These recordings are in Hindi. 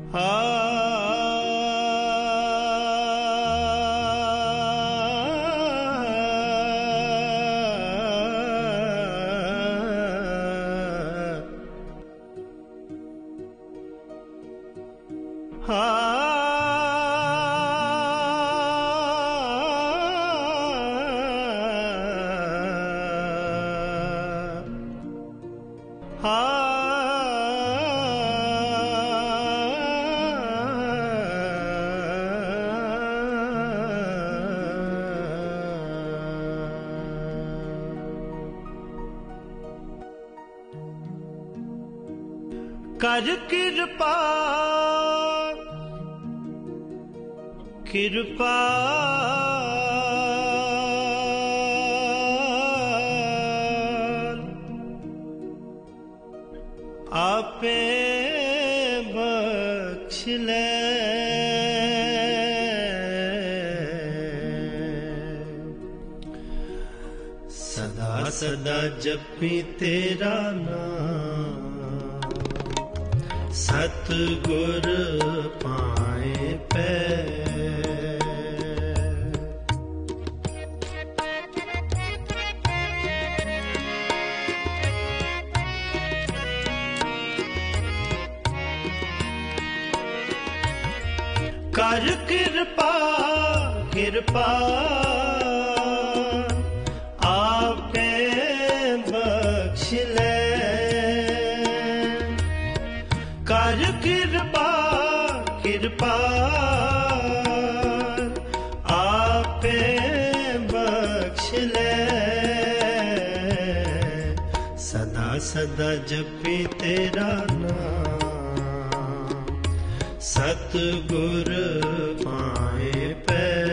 ਕਰ ਕਿਰਪਾ ਕਿਰਪਾ ਆਪੇ ਬਖਸ਼ ਲੈ ਸਦਾ ਸਦਾ ਜਪੀ ਤੇਰਾ ਨਾਮ ਸਤਿਗੁਰ ਪਾਏ ਪੈ ਕਰ ਕਿਰਪਾ ਕਿਰਪਾ ਆਪੇ ਬਖਸ਼ ਲੈ ਕਰ ਕਿਰਪਾ ਕਿਰਪਾ ਆਪੇ ਬਖਸ਼ ਲੈ ਸਦਾ ਸਦਾ ਜਪੀ ਤੇਰਾ ਨਾਮ ਸਤਿਗੁਰ ਪਾਏ ਪੈ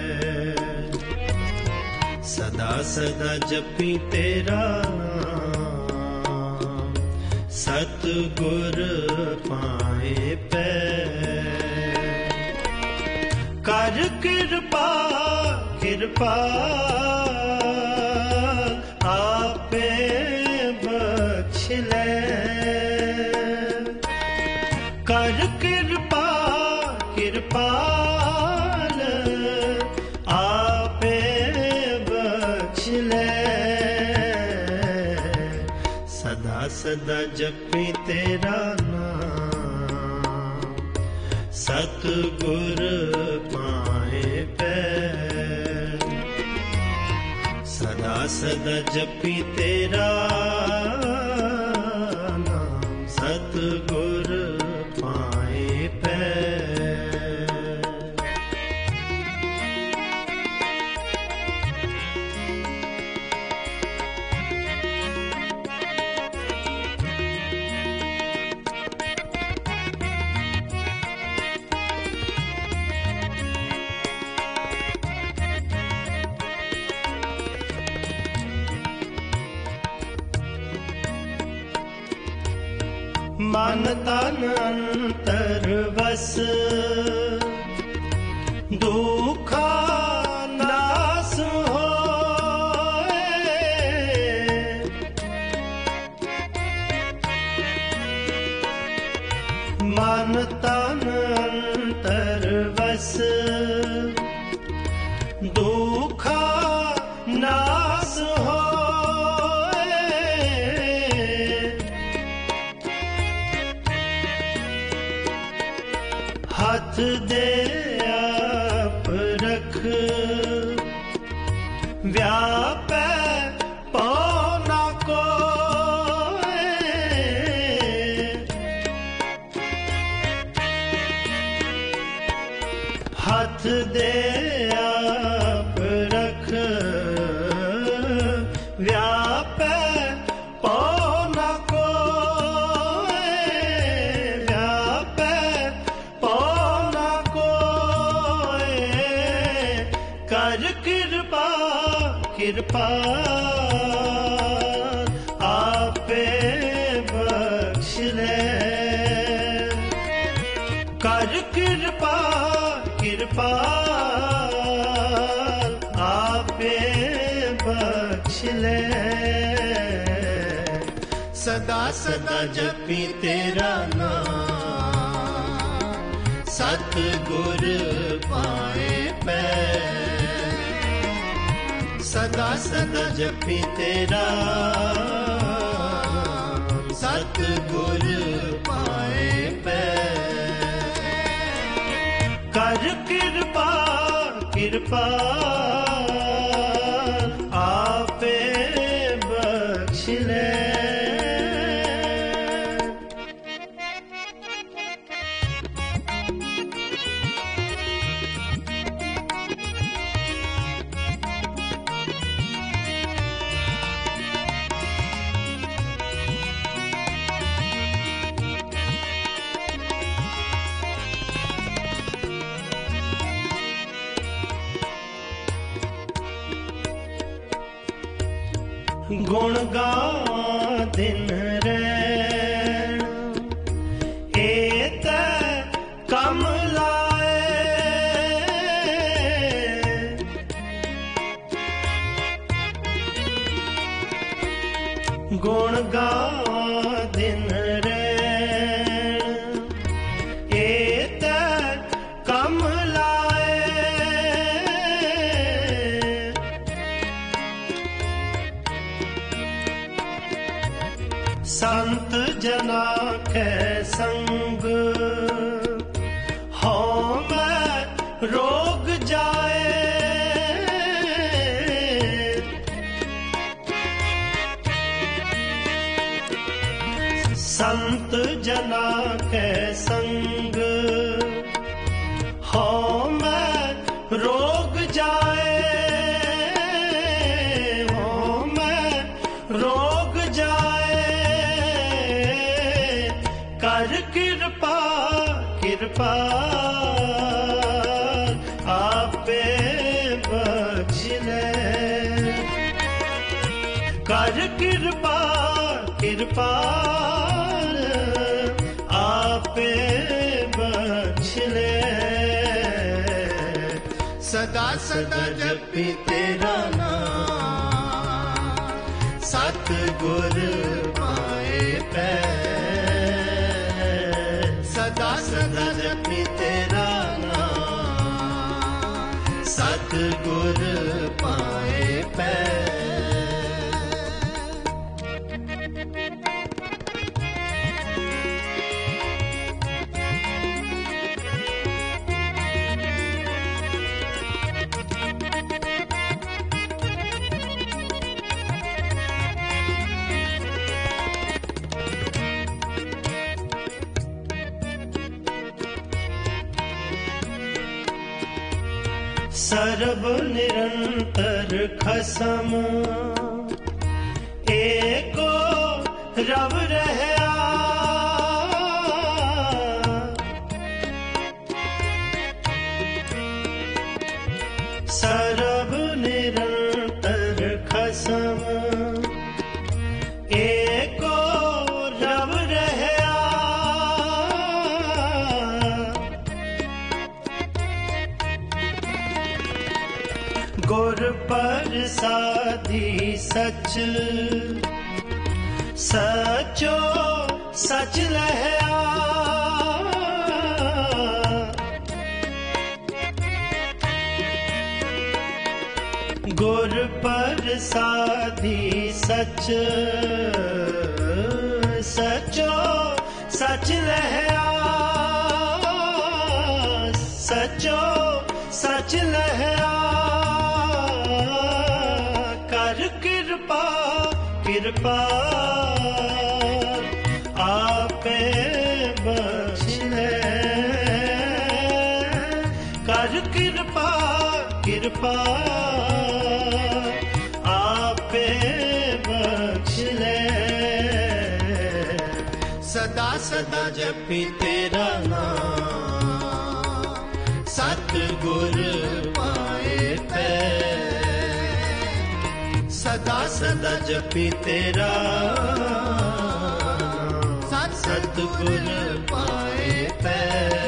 ਸਦਾ ਸਦਾ ਜਪੀ ਤੇਰਾ ਨਾਮ ਸਤਿਗੁਰ ਪਾਏ ਪੈ ਕਰ ਕਿਰਪਾ ਕਿਰਪਾ ਆਪੇ ਬਖਸ਼ ਲੈ ਕਰ ਕਿਰਪਾ ਕਿਰਪਾਲ ਆਪੇ ਬਖਸ਼ ਲੈ ਸਦਾ ਸਦਾ ਜਪੀ ਤੇਰਾ ਨਾਮ ਸਤਿਗੁਰ ਪਾਏ ਪੈ ਸਦਾ ਸਦਾ ਜਪੀ ਤੇਰਾ ਨਾਮ ਸਤਿਗੁਰ ਪਾਏ ਪੈ ਮਨ ਤਨ ਅੰਤਰ ਵਸ ਦੁਖਾ ਨਾਸ ਹੋਏ ਮਨ ਤਨ ਅੰਤਰ ਵਸ ਦੁਖਾ ਨਾਸ ਹੋਏ ਹੱਥ ਦੇ ਆਪ ਰਖ ਵਿਆਪੈ ਪਉ ਨਾ ਕੋਇ ਹੱਥ ਦੇ ਆਪ ਰਖ ਵਿਆਪੈ ਪਉ ਨਾ ਕਿਰਪਾ ਆਪੇ ਬਖਸ਼ ਲੈ ਕਰ ਕਿਰਪਾ ਕਿਰਪਾ ਆਪੇ ਬਖਸ਼ ਲੈ ਸਦਾ ਸਦਾ ਜਪੀ ਤੇਰਾ ਨਾਮ सतगुर पाए पैर। सदा सदा जपी तेरा सतगुर पाए पैर। कर कृपा कृपा आपे बख्श ले। गुण गावां दिन रैण एत कम लाए। गुण गावां दिन रैण एत कम संत जना के संग हो मैं रोग जाए। संत जना के संग हो मैं रोग जाए। हो मैं रोग जाए। कर कृपा कृपा आपे बख्श ले। कर कृपा कृपा आपे बख्श ले। सदा सदा जपी तेरा नाम सतगुर पाए पैर। सदा सदा जपी तेरा नाम सतगुर पाए पैर। सर्ब निरंतर खसम एको रव रहया। सर्ब निरंतर खसम एको रव रहया। गुर प्रसादी सच सचो सच लहया। गुर प्रसादी सच सचो सच लहया। सचो सच लहया। कर कृपा कृपा आपे बख्श ले। कर कृपा कृपा आपे बख्श ले। सदा सदा जपी तेरा नाम सतगुर पाए पैर। सदा सदा जपी तेरा सतगुर पाए पैर।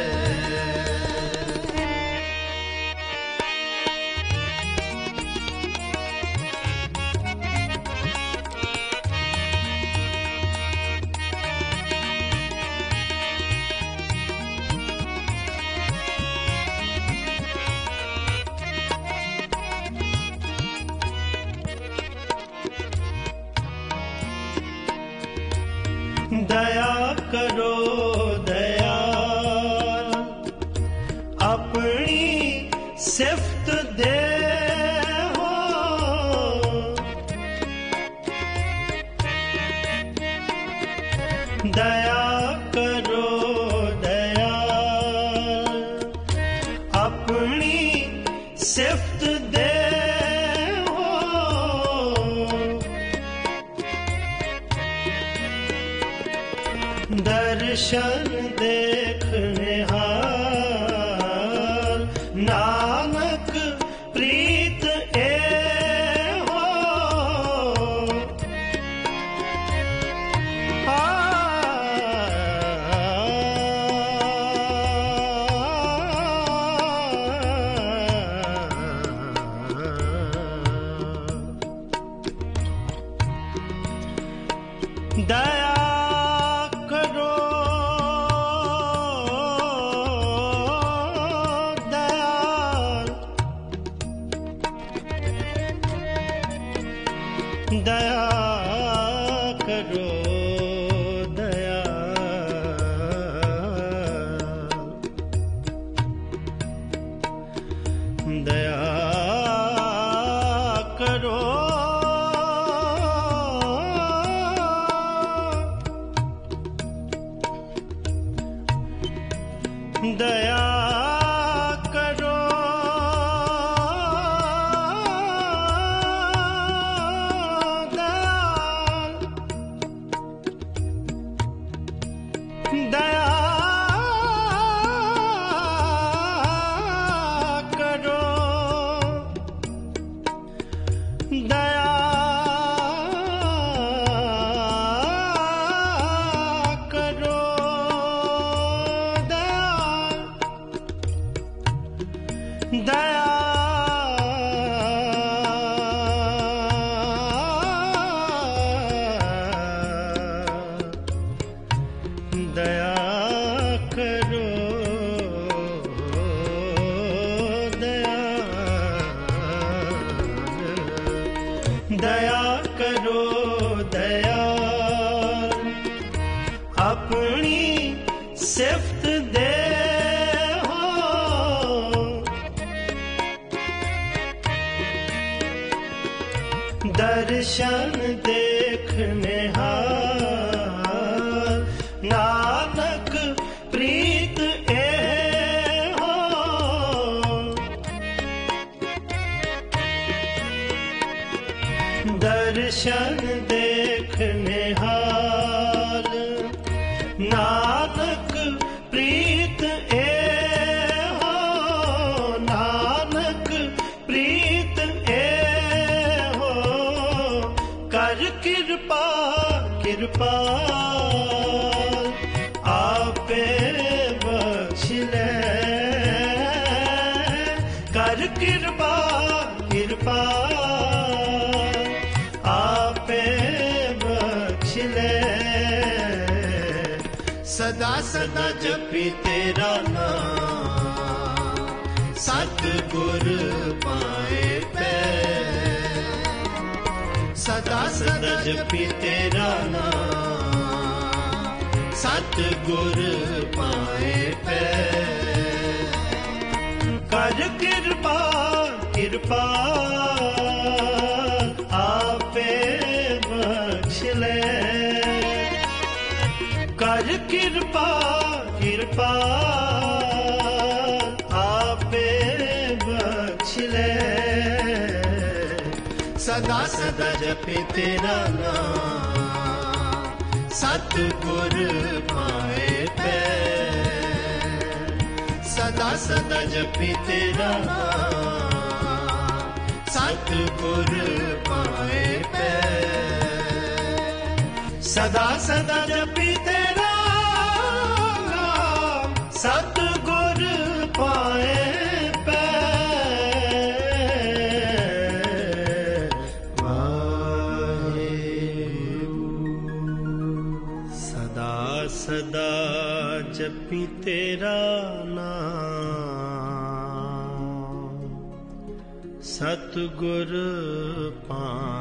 दया करो दयाल, अपनी सिफ्त दे हो। दया करो दयाल, अपनी सिफ्त दे हो। दर्शन देखने हाल, नानक प्रीत ए हो। दया करो दयाल, दया करो दयाल, दया करो दया करो दयाल, दया करो दया करो दया दया करो दया करो दयाल, अपनी सिफ्त दे हो। दर्शन देखने हाल, नानक प्रीत ए हो। दर्शन देखने हाल, नानक प्रीत ए हो। नानक प्रीत ए हो। कर कृपा कृपा आपे बख्श ले। कर कृपा कृपा आपे बख्श ले। सदा सदा जपी तेरा नाम, सतगुर पाए पै। सदा सदा जपी तेरा नाम, सतगुर पाए पै। कर कृपा कृपा आपे बख्श ले। कर कृपा कृपा आपे बख्श ले। सदा सदा जपे तेरा नाम, सतगुर पाए पै। सदा सदा जपे तेरा नाम, सतगुर पाए पै। सदा सदा जपी तेरा नाम, सतगुर पाए पै। सदा सदा जपी तेरा नाम, सतगुर पाए।